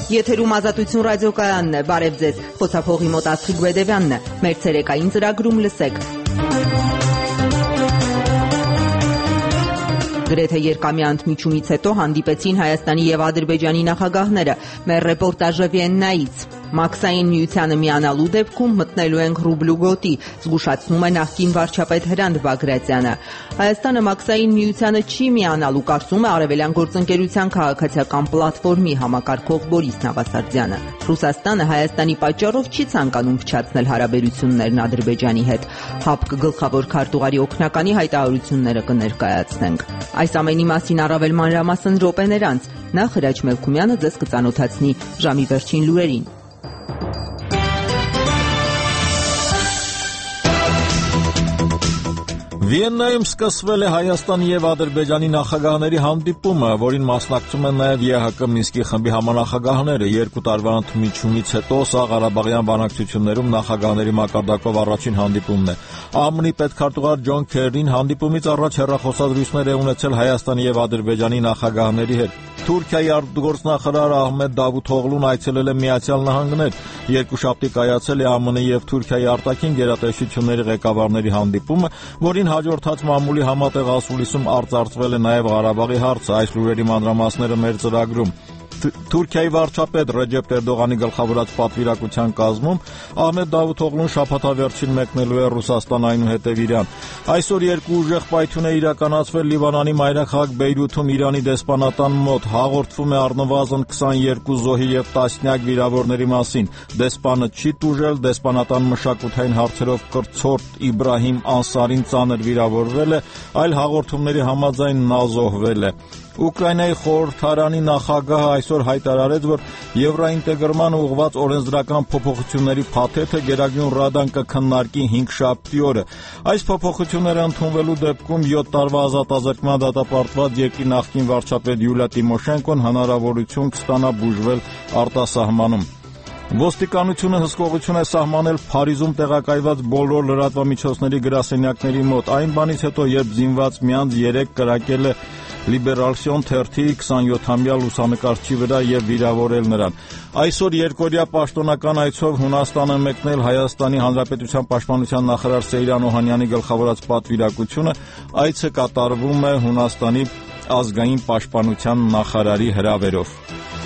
Եթերում Ազատություն ռադիոկայանն է, բարև ձեզ, խոսափողի մոտ Աստղիկ Բեդևյանն է, մեր ցերեկային ծրագրում լսեք։ Գրեթե երկամյա ընդմիջումից հետո հանդիպեցին Հայաստանի եւ Ադրբեջանի նախագահները, մեր ռեպորտաժը Վիեննայից։ Մաքսային միությանը միանալու դեպքում մտնելու ենք ռուբլու գոտի, զգուշացնում է նախկին վարչապետ Հրանտ Բագրատյանը։ Հայաստանը Մաքսային միությանը չի միանալու, կարծում է Արևելյան գործընկերության քաղաքացիական պլատֆորմի համակարգող Բորիս Նավասարդյանը։ Ռուսաստանը Հայաստանի պատճառով չի ցանկանում փչացնել հարաբերություններն Ադրբեջանի հետ։ ՀԱՊԿ գլխավոր քարտուղարի օգնականի հայտարարությունները կներկայացնենք։ Այս ամենի մասին առավել մանրամասն րոպեներ անց նախ Հրաչ Մելքումյանը ձեզ կծանոթացնի ժամի վերջին լուրերին։ Վիեննայում սկսվել է Հայաստանի եւ Ադրբեջանի նախագահների հանդիպումը, որին մասնակցում են նաեւ ԵՀԿ Մինսկի խմբի համանախագահները։ 2 տարվա ընդմիջումից հետո սա Ղարաբաղյան բանակցություններում նախագահների մակարդակով առաջին հանդիպումն է։ ԱՄՆ-ի պետքարտուղար Ջոն Քերին հանդիպումից առաջ հեռախոսազրույցներ է ունեցել Հայաստանի եւ Ադրբեջանի նախագահների հետ։ Թուրքիայի արտգործնախարար Ահմեդ Դավութօղլուն այցելել է Միացյալ Նահանգներ։ Երկուշաբթի կայացել է ԱՄՆ-ի եւ Թուրքիայի արտաքին գերատեսչությունների ղեկավարների հանդիպումը, որին հաջորդած մամուլի համատեղ ասուլիսում արծարծվել է նաեւ Ղարաբաղի հարցը։ Այս լուրերի մանրամասները մեր ծրագրում։ Թուրքիայի վարչապետ Ռեջեփ Էրդողանի գլխավորած պատվիրակության կազմում Ահմեդ Դավութօղլուն շաբաթավերջին մեկնելու է Ռուսաստան, այնուհետև Իրան։ Այսօր երկու ուժեղ պայթյուն է իրականացվել Լիբանանի մայրաքաղաք Բեյրութում Իրանի դեսպանատան մոտ։ Հաղորդվում է առնվազն 22 զոհի եւ տասնյակ վիրավորների մասին։ Դեսպանը չի տուժել, դեսպանատան մշակութային հարցերով կրծորդ Իբրահիմ Անսարին ծանր վիրավորվել է, այլ հաղորդումների համաձայն նա զոհվել է։ Ուկրաինայի խորհրդարանի նախագահը այսօր հայտարարեց, որ եվրոինտեգրմանը ուղղված օրենսդրական փոփոխությունների փաթեթը Գերագույն Ռադան կքննարկի 5-շաբթի օրը։ Այս փոփոխությունները ընդունվելու դեպքում 7 տարվա ազատազրկման դատապարտված երկրի նախկին վարչապետ Յուլիա Տիմոշենկոն հնարավորություն կստանա բուժվել արտասահմանում։ Ոստիկանությունը հսկողություն է սահմանել Փարիզում տեղակայված բոլոր լրատվամիջոցների գրասենյակների մոտ։ Այն բանից հետո, երբ զինված մի անձ 3 կրակել է Լիբերալսիոն թերթի 27-ամյա լուսանկարչի վրա եւ վիրավորել նրան։ Այսօր երկօրյա պաշտոնական այցով Հունաստան է մեկնել Հայաստանի Հանրապետության պաշտպանության նախարար Սեյրան Օհանյանի գլխավորած պատվիրակությունը։ Այցը կատարվում է Հունաստանի ազգային պաշտպանության նախարարի հրավերով։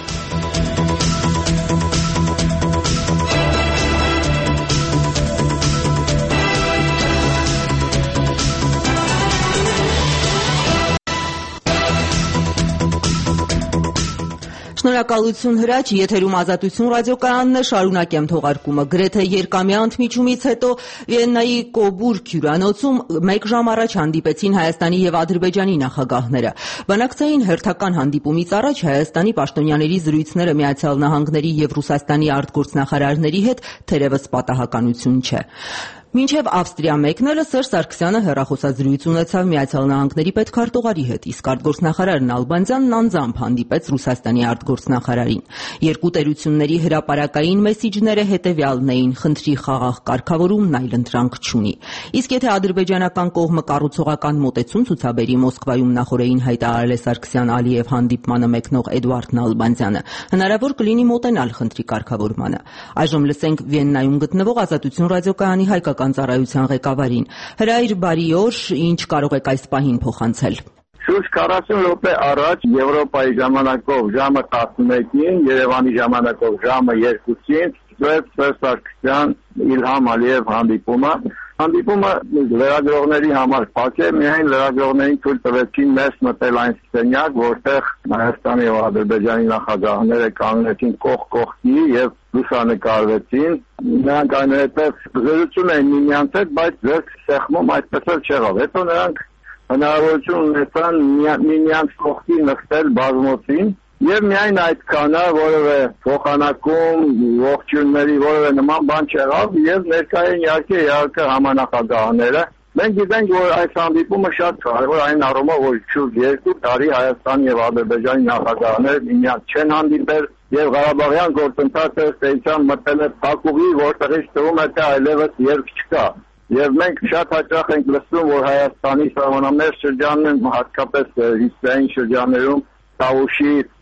Շնորհակալություն Հրաչ, եթերում Ազատություն ռադիոկայանն է, շարունակեմ թողարկումը։ Գրեթե երկամյա ընդմիջումից հետո Վիեննայի Կոբուրգ հյուրանոցում 1 ժամ առաջ հանդիպեցին Հայաստանի եւ Ադրբեջանի նախագահները։ Բանակցային հերթական հանդիպումից առաջ Հայաստանի պաշտոնյաների զրույցները Միացյալ Նահանգների եւ Ռուսաստանի արտգործնախարարների հետ թերևս պատահականություն չէ։ Մինչև Ավստրիա մեկնելը Սերժ Սարգսյանը հեռախոսազրույց ունեցավ Միացյալ Նահանգների պետքարտուղարի հետ, իսկ արտգործնախարար Նալբանդյանն անձամբ հանդիպեց Ռուսաստանի արտգործնախարարին։ Երկու տերությունների հրապարակային մեսիջները հետևյալն էին՝ խնդրի խաղաղ կարգավորումն այլընտրանք չունի։ Իսկ եթե ադրբեջանական կողմը կառուցողական մոտեցում ցուցաբերի, Մոսկվայում նախորդին հայտարարել է Սարգսյան-Ալիև հանդիպմանը մեկնող Էդուարդ Նալբանդյանը, հնարավոր կլինի մոտենալ խնդրի կարգավորմանը։ Այժմ լսենք Վիեննայում գտնվող Ազատություն ռադիոկայանի հայկական ծառայության ղեկավարին։ Հրայր, բարի օր, ինչ կարող եք այս պահին փոխանցել։ Շուրջ 40 րոպե առաջ Եվրոպայի ժամանակով ժամը 11-ին, Երևանի ժամանակով ժամը 2-ին Սերժ Սարգսյան Իլհամ Ալիև հանդիպումը։ Հանդիպումը լրագրողների համար փակ է, միայն լրագրողներին թույլ տվեցին ներս մտել այն սենյակ, որտեղ Հայաստանի եւ Ադրբեջանի նախագահները կանգնեցին կողք կողքի եւ լուսանկարվեցին։ Նրանք այնուհետև զրուցում էին միմյանց հետ, բայց ձեր սեղմում այդպես էլ չեղավ։ Հետո նրանք հնարավորություն ունեցան միմյանց կողքի նստել բազմոցին եւ միայն այդքանը որևէ փոխանակում, ողջույնների որևէ նման բան չեղավ եւ ներկայ էին իհարկե համանախագահները։ Մենք գիտենք, որ այս հանդիպումը շատ կարևոր այն առումով, որ շուրջ 2 տարի Հայաստան եւ Ադրբեջանի նախագահները միմյանց չեն հանդիպել եւ Ղարաբաղյան գործընթացը ստեյցան մտել է փակուղի, որտեղից թվում է թե այլևս երկ չկա։ Եվ մենք շատ հաճախ ենք լսում, որ Հայաստանի սահմանամերձ շրջաններում, հատկապես հյուսիսային շրջաններում Տավուշի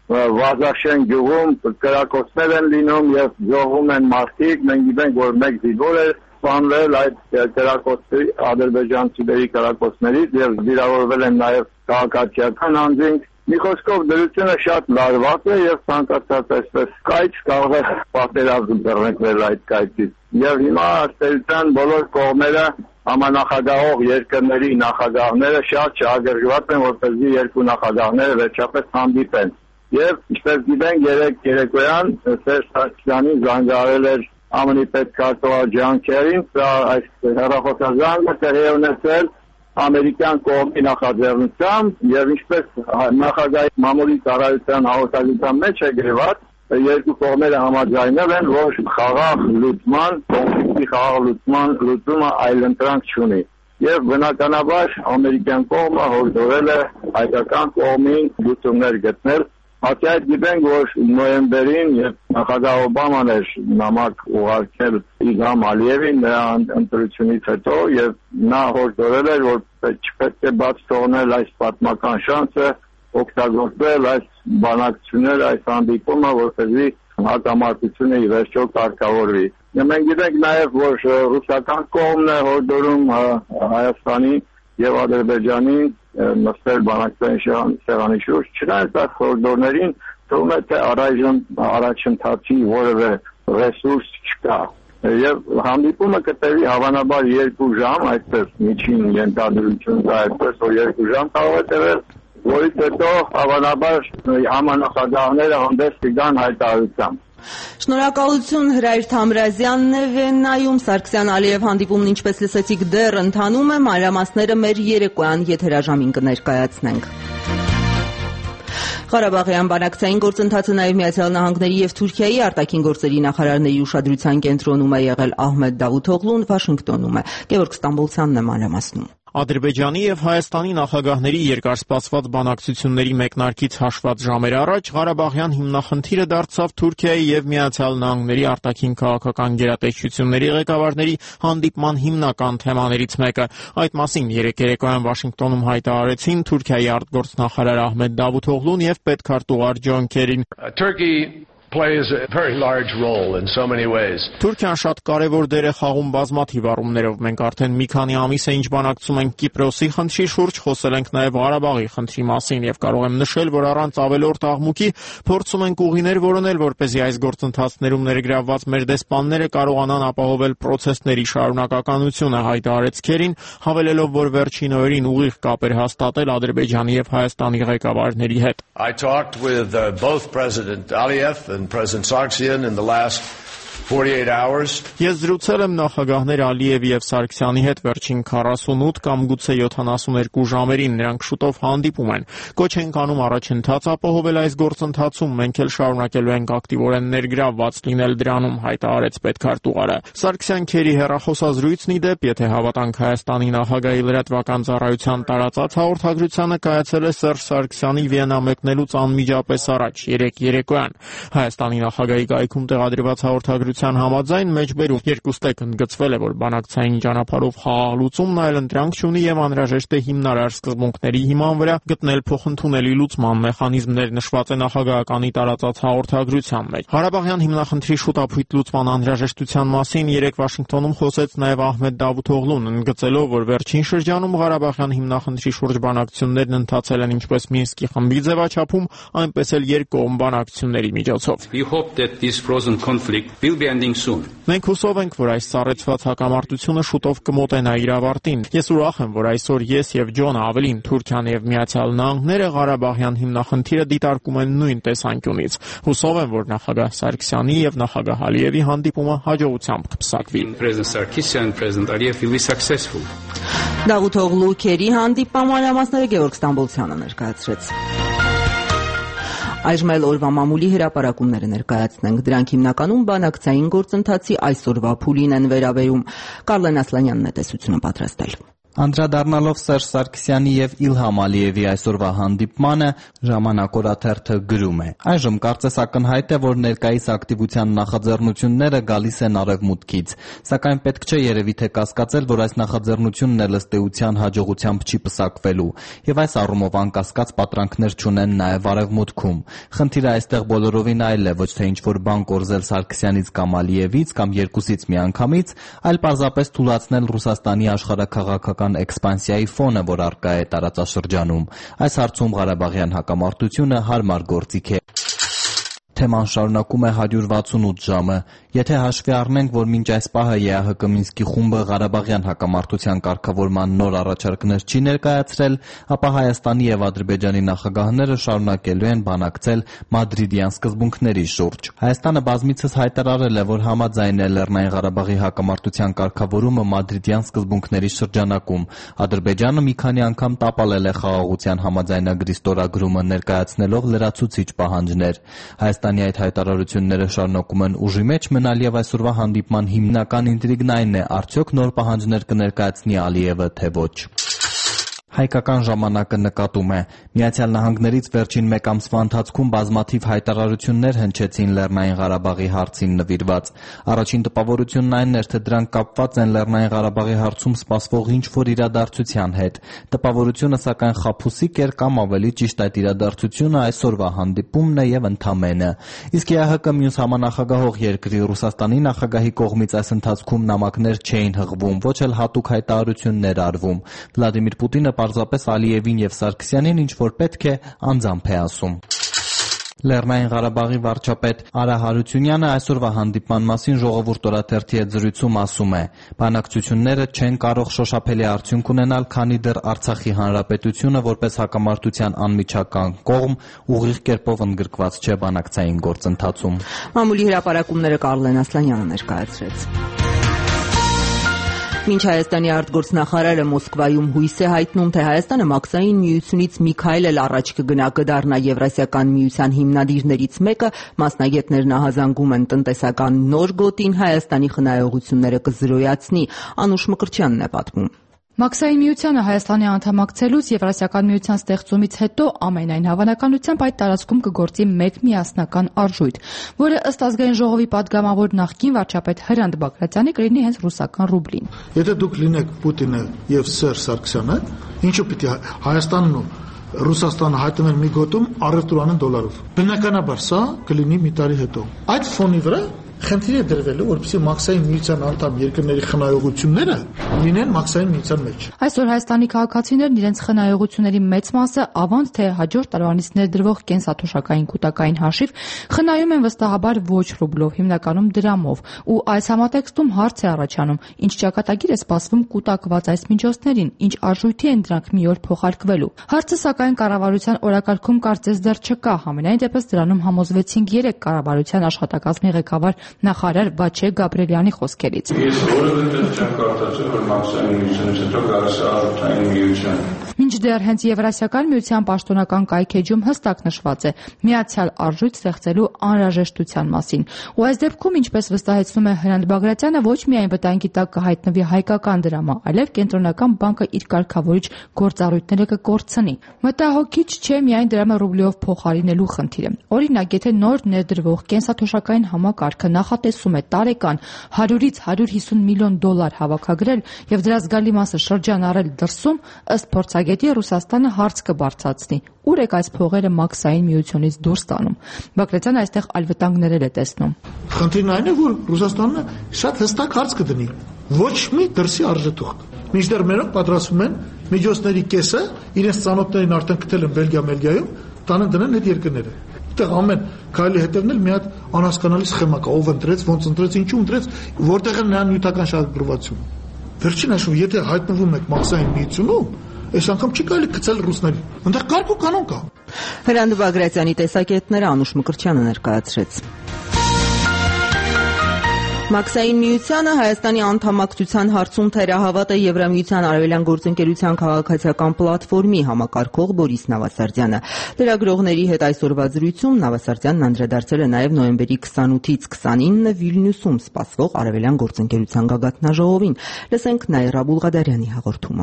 Վազաշեն գյուղում կրակոցներ են լինում եւ զոհում են մարդիկ, մենք գիտենք, որ մեկ զինվոր է սպանվել այդ կրակոցների ադրբեջանցիների կրակոցներից եւ վիրավորվել են նաեւ քաղաքացիական անձինք։ Մի խոսքով դրությունը շատ լարված է եւ ցանկացած այսպես կայծ կարող է պատերազմ բռնկվել այդ կայծից։ Եվ հիմա արտերության բոլոր կողմերը համանախագահող երկրների նախագահները շատ շահագրգռված են, որպեսզի երկու նախագահները վերջապես հանդիպեն։ Եվ ինչպես գիտենք, երեկոյան Սերժ Սարգսյանին զանգահարել էր ԱՄՆ պետքարտուղար Ջոն Քերին, սա այս հեռախոսազանգը տեղի է ունեցել ամերիկյան կողմի նախաձեռնությամբ եւ ինչպես նախագահի մամուլի ծառայության հաղորդագրության մեջ է գրված, երկու կողմերը համաձայնել են, որ խաղաղ լուծման, կոնֆլիկտի խաղաղ լուծումը այլընտրանք չունի։ Եվ բնականաբար ամերիկյան կողմը հորդորել է հայկական կողմին լուծումներ գտնել։ Հատկի այդ գիտենք, որ նոյեմբերին, երբ նախագահ Օբաման էր նամակ ուղարկել Իլհամ Ալիևին նրա ընտրությունից հետո եւ նա հորդորել էր, որ չպետք է բաց թողնել այս պատմական շանսը, օգտագործել այս բանակցությունները, այս հանդիպումը, որպեսզի հակամարտությունը ի վերջո կարգավորվի։ Մենք գիտենք նաեւ, որ ռուսական կողմն է հորդորում Հայաստանի եւ Ադրբեջանին նստել բանակցային սեղանի շուրջ, չնայած այս հորդորներին թվում է, թե առայժմ առաջընթացի որևէ ռեսուրս չկա։ Եվ հանդիպումը կտևի հավանաբար 2 ժամ, այդպես միջին ենթադրություն կա, այդպես որ 2 ժամ կարող է տևել, որից հետո հավանաբար համանախագահները հանդես կգան հայտարարությամբ։ Շնորհակալություն Հրայր Թամրազյանն է Վիեննայում։ Սարգսյան-Ալիև հանդիպումն, ինչպես լսեցիք, դեռ ընթանում է, մանրամասները մեր երեկոյան եթերաժամին կներկայացնենք։ Ղարաբաղյան բանակցային գործընթացը նաև Միացյալ Նահանգների եւ Թուրքիայի արտաքին գործերի նախարարների ուշադրության կենտրոնում է եղել Ահմեդ Դավութօղլուն Վաշինգտոնում է։ Գևորգ Ստամբոլցյանն է մանրամասնում։ Ադրբեջանի եւ Հայաստանի նախագահների երկարսպասված բանակցությունների մեկնարկից հաշված ժամեր առաջ Ղարաբաղյան հիմնախնդիրը դարձավ Թուրքիայի եւ Միացյալ Նահանգների արտաքին քաղաքական գերատեսչությունների ղեկավարների հանդիպման հիմնական թեմաներից մեկը։ Այդ մասին երեկոյան Վաշինգտոնում հայտարարեցին Թուրքիայի արտգործնախարար Ահմեդ Դավութօղլուն եւ պետքարտուղար Ջոն Քերին։ plays a very large role in so many ways. Թուրքիան շատ կարևոր դեր է խաղում բազմաթիվ առումներով։ Մենք արդեն մի քանի ամիս է ինչ բանակցում ենք Կիպրոսի խնդրի շուրջ, խոսել ենք նաև Ղարաբաղի խնդրի մասին եւ կարող եմ նշել, որ առանց ավելորդ աղմուկի փորձում ենք ուղիներ որոնել, որպեսզի այս գործընթացներում ներգրավված մեր դեսպանները կարողանան ապահովել պրոցեսների շարունակականությունը, հայտարարեց Քերին, հավելելով, որ վերջին օրերին ուղիղ կապեր հաստատել Ադրբեջանի եւ Հայաստանի ղեկավարների հետ։ I talked with both President Aliyev and President Sargsyan in the last 48 hours. Ես զրուցել եմ նախագահներ Ալիևի եւ Սարգսյանի հետ վերջին 48 կամ գուցե 72 ժամերին, նրանք շուտով հանդիպում են։ Կոչ ենք անում առաջընթաց ապահովել այս գործընթացում, մենք էլ շարունակելու ենք ակտիվորեն ներգրավված լինել դրանում, հայտարարեց պետքարտուղարը։ Սարգսյան-Քերի հեռախոսազրույցն ի դեպ, եթե հավատանք Հայաստանի նախագահի լրատվական ծառայության տարածած հաղորդագրությանը, կայացել է Սերժ Սարգսյանի Վիեննա մեկնելուց անմիջապես առաջ, երեկոյան։ Հայաստանի նախագահի կայքում տեղադրված հաղորդագրության համաձայն մեջբերում երկուստեք ընդգծվել է, որ բանակցային ճանապարհով խաղաղ լուծումն այլընտրանք չունի եւ անհրաժեշտ է հիմնարար սկզբունքների հիման վրա գտնել փոխընդունելի լուծման մեխանիզմներ, նշված է նախագահականի տարածած հաղորդագրության մեջ։ Ղարաբաղյան հիմնախնդրի շուտափույթ լուծման անհրաժեշտության մասին երեկ Վաշինգտոնում խոսեց նաեւ Ահմեդ Դավութօղլուն, ընդգծելով, որ վերջին շրջանում Ղարաբաղյան հիմնախնդրի շուրջ բանակցություններն ընթացել են ինչպես Մինսկի խմբի ձևաչափում, այնպես էլ երկկողմ բանակցությունների միջոցով։ We hope that this frozen conflict will be ending soon. Մենք հուսով ենք, որ այս սառեցված հակամարտությունը շուտով կմոտենա իր ավարտին։ Ես ուրախ եմ, որ այսօր ես եւ Ջոնը, ավելին Թուրքիան եւ Միացյալ Նահանգները Ղարաբաղյան հիմնախնդիրը դիտարկում են նույն տեսանկյունից։ Հուսով եմ, որ նախագահ Սարգսյանի եւ նախագահ Ալիևի հանդիպումը հաջողությամբ կփսակվի։ President Sarkisyan and President Aliyev will be successful. Դավութօղլու Քերի հանդիպման մանրամասները Գևորգ Ստամբոլցյանը ներկայացրեց։ Այժմ էլ օրվա մամուլի հրապարակումները ներկայացնենք։ Դրանք հիմնականում բանակցային գործընթացի այսօրվա փուլին են վերաբերում։ Կարլեն Ասլանյանն է տեսությունը պատրաստել։ Անդրադառնալով Սերժ Սարգսյանի եւ Իլհամ Ալիևի այսօրվա հանդիպմանը Ժամանակ օրաթերթը գրում է. այժմ կարծես ակնհայտ է, որ ներկայիս ակտիվության նախաձեռնությունները գալիս են արևմուտքից, սակայն պետք չէ երևի թե կասկածել, որ այս նախաձեռնությունն էլ ըստ էության հաջողությամբ չի պսակվելու եւ այս առումով անկասկած պատրանքներ չունեն նաեւ արևմուտքում։ Խնդիրը այստեղ բոլորովին այլ է, ոչ թե ինչ-որ բան կորզել Սարգսյանից կամ Ալիևից կամ երկուսից միանգամից, այլ պարզապես թուլացնել Ռուսաստանի աշխարհաքաղաքական էքսպանսիայի ֆոնը, որ առկա է տարածաշրջանում։ Այս հարցում Ղարաբաղյան հակամարտությունը հարմար գործիք է։ Թեման շարունակում է 168 ժամը։ Եթե հաշվի առնենք, որ մինչ այս պահը ԵԱՀԿ Մինսկի խումբը Ղարաբաղյան հակամարտության կարգավորման նոր առաջարկներ չի ներկայացրել, ապա Հայաստանի եւ Ադրբեջանի նախագահները շարունակելու են բանակցել մադրիդյան սկզբունքների շուրջ։ Հայաստանը բազմիցս հայտարարել է, որ համաձայն է Լեռնային Ղարաբաղի հակամարտության կարգավորումը մադրիդյան սկզբունքների շրջանակում։ Ադրբեջանը մի քանի անգամ տապալել է խաղաղության համաձայնագրի ստորագրումը, ներկայացնելով լրացուցիչ պահանջներ։ Հայաստանի այդ հայտարարությունները շարունակում են ուժի մեջ մնալ եւ այսօրվա հանդիպման հիմնական ինտրիգն այն է, արդյոք նոր պահանջներ կներկայացնի Ալիևը, թե ոչ։ Հայկական ժամանակը նկատում է. Միացյալ Նահանգներից վերջին մեկ ամսվա ընթացքում բազմաթիվ հայտարարություններ հնչեցին Լեռնային Ղարաբաղի հարցին նվիրված։ Առաջին տպավորությունն այն էր, թե դրանք կապված են Լեռնային Ղարաբաղի հարցում սպասվող ինչ-որ իրադարձության հետ։ Տպավորությունը սակայն խաբուսիկ էր կամ ավելի ճիշտ այդ իրադարձությունը այսօրվա հանդիպումն է եւ ընդամենը։ Իսկ ԵԱՀԿ մյուս համանախագահող երկրի Ռուսաստանի նախագահի կողմից այս ընթացքում նամակներ չէին հղվում, ոչ էլ հատուկ հայտարարություններ արվում։ Վլադիմիր Պուտինը պարզապես Ալիևին եւ Սարգսյանին ինչ-որ պետք է անձամբ է ասում։ Լեռնային Ղարաբաղի վարչապետ Արա Հարությունյանը այսօրվա հանդիպման մասին Ժողովուրդ օրաթերթի հետ զրույցում ասում է. բանակցությունները չեն կարող շոշափելի արդյունք ունենալ, քանի դեռ Արցախի հանրապետությունը որպես հակամարտության անմիջական կողմ ուղիղ կերպով ընդգրկված չէ բանակցային գործընթացում։ Մամուլի հրապարակումները Կարլեն Ասլանյանը ներկայացրեց։ Մինչ Հայաստանի արտգործնախարարը Մոսկվայում հույս է հայտնում, թե Հայաստանը մաքսային միությունից մի քայլ էլ առաջ կդառնա Եվրասիական միության հիմնադիրներից մեկը, մասնագետներն ահազանգում են տնտեսական նոր գոտին Հայաստանի խնայողությունները կզրոյացնի։ Անուշ Մկրտչյանն է պատմում։ Մաքսային միությանը Հայաստանի անդամակցելուց Եվրասիական միության ստեղծումից հետո ամենայն հավանականությամբ այդ տարածքում կգործի մեկ միասնական արժույթ, որը ըստ Ազգային ժողովի падգամավոր նախկին վարչապետ Հրանտ Բագրատյանի կլինի հենց ռուսական ռուբլին։ Եթե դուք լինեք Պուտինը եւ Սերժ Սարգսյանը, ինչու պիտի Հայաստանն ու Ռուսաստանը հայտնվեն մի գոտում առևտուր անեն դոլարով։ Բնականաբար սա կլինի մի տարի հետո։ Այդ ֆոնի վրա խնդիր է դրվելու, որպեսզի մաքսային միության անդամ երկրների խնայողությունները լինեն մաքսային միության մեջ։ Այսօր Հայաստանի քաղաքացիներն իրենց խնայողությունների մեծ մասը ավանդ թե հաջորդ տարվանից ներդրվող կենսաթոշակային կൂട്ടակային հաշիվ խնայում են վստահաբար ոչ ռուբլով, հիմնականում դրամով, ու այս համատեքստում հարց է առաջանում, ինչ ճակատագիր է սպասվում կൂട്ടակված այս միջոցներին, ինչ արժույթի են դրանք մի օր փոխարկվելու։ Հարցը սակայն կառավարության օրակարգում կարծես դեռ չկա, համենայն դեպս դրանում համոզվեցինք 3 կառավարության աշխատակազմի ղեկավար նախարար Վաչե Գաբրելյանի խոսքերից։ Ես որևէ չեմ կարծում, որ մաքսային միությունից հետո գալիս է արժութային միություն։ Մինչդեռ հենց Եվրասիական միության պաշտոնական կայքեջում հստակ նշված է միացյալ արժույթ ստեղծելու անհրաժեշտության մասին։ Ու այս դեպքում, ինչպես վստահեցնում է Հրանտ Բագրատյանը, ոչ միայն վտանգի տակ կհայտնվի հայկական դրամը, այլև կենտրոնական բանկը իր կարգավորիչ գործառույթները կկորցնի։ Մտահոգիչ չէ միայն դրամը ռուբլիով փոխարինելու խնդիրը։ Օրինակ, եթե նոր ներդրվող կենսաթոշակային համակարգը նախատեսում է տարեկան 100-ից 150 միլիոն դոլար հավաքագրել եւ դրա զգալի մասը շրջանառել դրսում, ըստ փորձագետի Ռուսաստանը հարց կբարձրացնի. ուր եք այս փողերը մաքսային միությունից դուրս տանում։ Բագրատյանը այստեղ այլ վտանգներ է տեսնում։ Խնդիրն այն է, որ Ռուսաստանը շատ հստակ հարց կդնի. ոչ մի դրսի արժեթուղթ։ Մինչդեռ մենակ պատրաստվում են միջոցների կեսը իրենց ծանոթներին արդեն գտել են Բելգիայում, տանը դնեն այդ երկրները։ Այդտեղ ամեն քայլի հետևն էլ մի հատ անհասկանալի սխեմա կա, ով ընտրեց, ոնց ընտրեց, ինչու ընտրեց, որտեղ է նրան նյութական շահագրգռվածությունը։ Վերջին հաշվով, եթե հայտնվում եք մաքսային միությունում, այս անգամ չի կարելի գցել ռուսներին։ Այնտեղ կարգ ու կանոն կա։ Հրանտ Բագրատյանի տեսակետները Անուշ Մկրտչյանը ներկայացրեց։ Մաքսային միությանը Հայաստանի անդամակցության հարցում թերահավատ է Եվրամիության արևելյան գործընկերության քաղաքացիական պլատֆորմի համակարգող Բորիս Նավասարդյանը։ Լրագրողների հետ այսօրվա զրույցում Նավասարդյանն անդրադարձել է նաև նոյեմբերի 28-ից 29-ը Վիլնյուսում սպասվող արևելյան գործընկերության գագաթնաժողովին։ Լսենք Նաիրա Բուլղադարյանի հաղորդումը։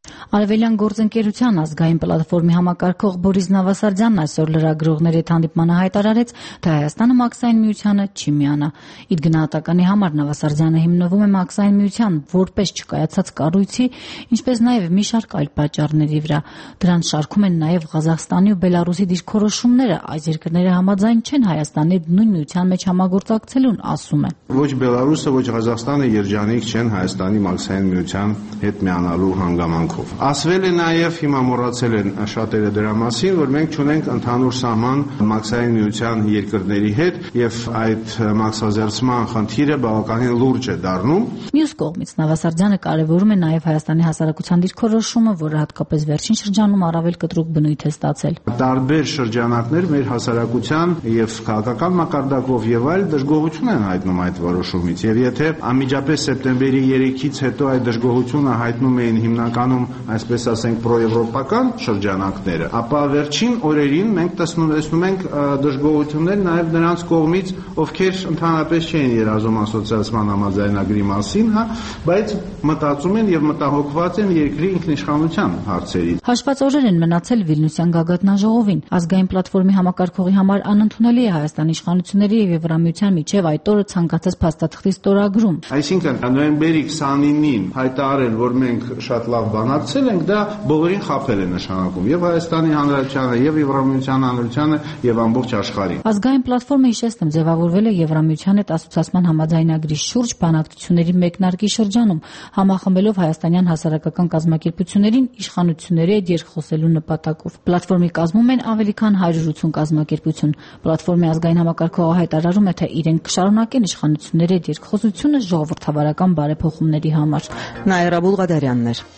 Արևելյան գործընկերության ազգային պլատֆորմի համակարգող Բորիս Նավասարդյանն այսօր լրագրողների հետ հանդիպմանը հայտարարեց, թե Հայաստանը Մաքսային միությանը չի միանա։ Իր գնահատականի համար Նավասարդյանը հիմնվում է Մաքսային միության որպես չկայացած կառույցի, ինչպես նաև մի շարք այլ պատճառների վրա։ Դրանց շարքում են նաև Ղազախստանի ու Բելարուսի դիրքորոշումները, այս երկրները համաձայն չեն Հայաստանի նույն միության մեջ համագործակցելուն, ասում է։ Ոչ Բելարուսը, ոչ Ղազախստանը երջանիկ չեն Հայաստանի Մաքսային միության հետ միանալու հանգամանքով։ Ասվել է նաև, հիմա մոռացել են շատերը դրա մասին, որ մենք չունենք ընդհանուր սահման Մաքսային միության երկրների հետ եւ այդ մաքսազերծման խնդիրը բավականին լուրջ է դառնում։ Մյուս կողմից Նավասարդյանը կարևորում է նաև Հայաստանի հասարակության դիրքորոշումը, որը հատկապես վերջին շրջանում առավել կտրուկ բնույթ է ստացել։ Տարբեր շրջանակներ մեր հասարակության եւ քաղաքական մակարդակով եւ այլ դժգոհություն են հայտնում այդ որոշումից եւ եթե անմիջապես սեպտեմբերի 3-ից հետո այդ դժգոհությունը հայտնում էին հիմնականում այսպես ասենք պրոեվրոպական շրջանակները, ապա վերջին օրերին մենք տեսնում ենք դժգոհություններ նաև նրանց կողմից, ովքեր ընդհանրապես չէին երազում ասոցիացիան համաձայնագրի մասին, բայց մտածում են եւ մտահոգված են երկրի ինքնիշխանության հարցերից։ Հաշված օրեր են մնացել Վիլնյուսյան գագաթնաժողովին։ Ազգային պլատֆորմի համակարգողի համար անընդունելի է Հայաստանի իշխանությունների եւ Եվրամիության միջև այդ օրը ցանկացած փաստաթղթի ստորագրում։ Այսինքն նոյեմբերի 29-ին հայտարարել, որ մենք շատ լավ բանակցել ենք, դա բոլորին խաբել է նշանակում եւ Հայաստանի Հանրապետությանը, եւ Եվրամիության հանրությանը եւ ամբողջ աշխարհին։ Ազգային պլատֆորմը հիշեցնում ձևավորվել է Եվրամիության հետ ասոցիացիան համաձայնագրի շուրջ բանակցությունների մեկնարկի շրջանում, համախմբելով հայաստանյան հասարակական կազմակերպություններին իշխանությունների հետ երկխոսելու նպատակով։ Պլատֆորմի կազմում են ավելի քան 180 կազմակերպություն։ Պլատֆորմի ազգային համակարգողը հայտարարում է, թե իրենք կշարունակեն իշխանությունների հետ երկխոսությունը ժողովրդավարական բարեփոխումների համար։ Նաիրա Բուլղադարյանն էր։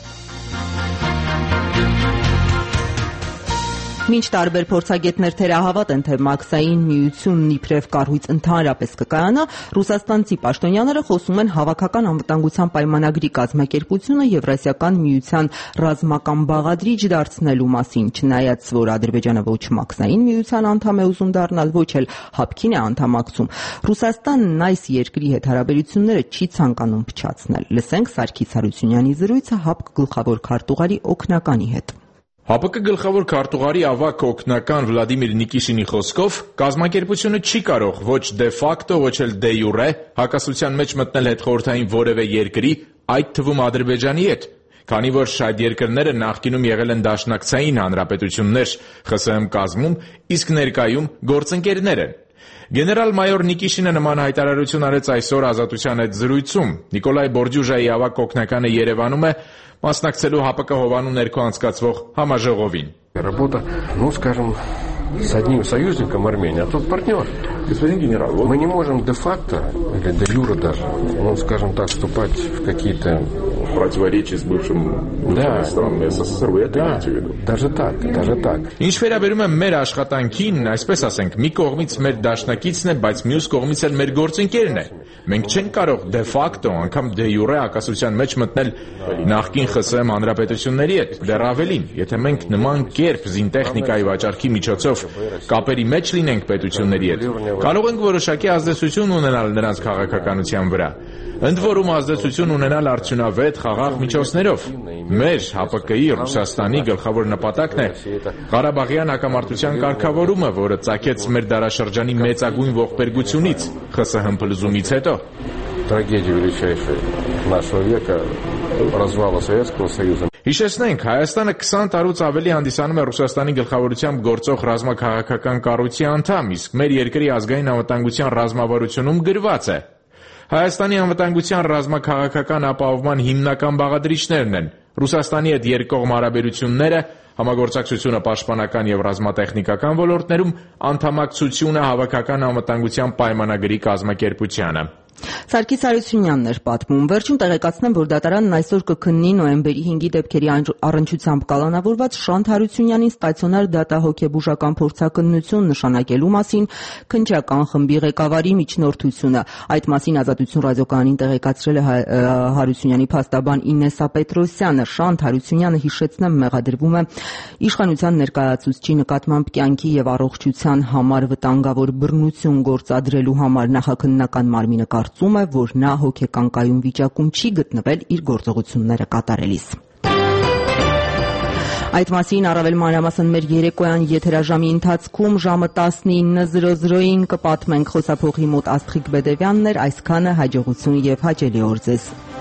Մինչ տարբեր փորձագետներ թերահավատ են, թե Մաքսային միությունն իբրև կառույց ընդհանրապես կկայանա, ռուսաստանցի պաշտոնյաները խոսում են հավաքական անվտանգության պայմանագրի կազմակերպությունը Եվրասիական միության ռազմական բաղադրիչ դարձնելու մասին, չնայած որ Ադրբեջանը ոչ Մաքսային միության անդամ է ուզում դառնալ, ոչ էլ ՀԱՊԿ-ին է անդամակցում, Ռուսաստանն այս երկրի հետ հարաբերությունները չի ցանկանում փչացնել։ Լսենք Սարգիս Հարությունյանի զրույցը ՀԱՊԿ գլխավոր քարտուղարի օգնականի հետ։ ՀԱՊԿ գլխավոր քարտուղարի ավագ օգնական Վլադիմիր Նիկիշինի խոսքով կազմակերպությունը չի կարող ոչ դե ֆակտո, ոչ էլ դե յուրե հակասության մեջ մտնել հետխորհրդային որևէ երկրի, այդ թվում Ադրբեջանի հետ, քանի որ այդ երկրները նախկինում եղել են դաշնակցային հանրապետություններ ԽՍՀՄ կազմում, իսկ ներկայում գործընկերներ են։ Գեներալ-մայոր Նիկիշինը նման հայտարարություն արեց այսօր Ազատության հետ զրույցում։ Նիկոլայ Բորդյուժայի ավագ օգնականը Երևանում է մասնակցելու ՀԱՊԿ Հովանու ներքո անցկացվող համաժողովին։ Работа, скажем, с одним союзником Армении, а тот партнер. Господин генерал, мы не можем де-факто или де-юре даже, скажем так, вступать в какие-то противоречия с бывшим странами СССР, вы это имеете в виду? Даже так. Ինչ վերաբերում է մեր աշխատանքին, այսպես ասենք, մի կողմից մեր դաշնակիցն է, բայց մյուս կողմից էլ մեր գործընկերն է։ Մենք չենք կարող դե-ֆակտո, անգամ դե-յուրե հակասության մեջ մտնել նախկին ԽՍՀՄ հանրապետությունների հետ, դեռ ավելին, եթե մենք նման կերպ զինտեխնիկայի վաճառքի միջոցով կապերի մեջ լինենք պետությունների հետ, կարող ենք որոշակի ազդեցություն ունենալ նրանց քաղաքականության վրա, ընդ որում ազդեցություն ունենալ արդյունավետ խաղաղ միջոցներով։ Մեր ՀԱՊԿ-ի Ռուսաստանի գլխավոր նպատակն է Ղարաբաղյան հակամարտության կարգավորումը, որը ծագեց մեր դարաշրջանի մեծագույն ողբերգությունից ԽՍՀՄ փլուզումից հետո։ Трагедия величайшая нашего века развала Советского Союза. Հիշեցնենք, Հայաստանը 20 տարուց ավելի հանդիսանում է Ռուսաստանի գլխավորությամբ գործող ռազմաքաղաքական կառույցի անդամ, իսկ մեր երկրի ազգային անվտանգության ռազմավարությունում գրված է. Հայաստանի անվտանգության ռազմաքաղաքական ապահովման հիմնական բաղադրիչներն են Ռուսաստանի հետ երկկողմ հարաբերությունները, համագործակցությունը պաշտպանական եւ ռազմատեխնիկական ոլորտներում, անդամակցությունը հավաքական անվտանգության պայմանագրի կազմակերպությանը։ Սարգիս Հարությունյանն էր պատմում։ Վերջում տեղեկացնեմ, որ դատարանն այսօր կքննի նոյեմբերի 5-ի դեպքերի առնչությամբ կալանավորված Շանթ Հարությունյանին ստացիոնար դատահոգեբուժական փորձաքննություն նշանակելու մասին քննչական խմբի ղեկավարի միջնորդությունը։ Այդ մասին Ազատություն ռադիոկայանին տեղեկացրել է Հարությունյանի փաստաբան Ինեսա Պետրոսյանը։ Շանթ Հարությունյանը, հիշեցնեմ, մեղադրվում է իշխանության ներկայացուցչի նկատմամբ կյանքի եւ առողջության համար վտանգավոր բռնություն գործադրելու համար նախաքննական մարմինը կարծում է, որ նա հոգեկան կայուն վիճակում չի գտնվել իր գործողությունները կատարելիս։ Այդ մասին առավել մանրամասն մեր երեկոյան եթերաժամի ընթացքում ժամը 19:00-ին կպատմենք խոսափողի մոտ Աստղիկ Բեդևյանն էր, այսքանը հաջողություն եւ հաճելի օր ձեզ։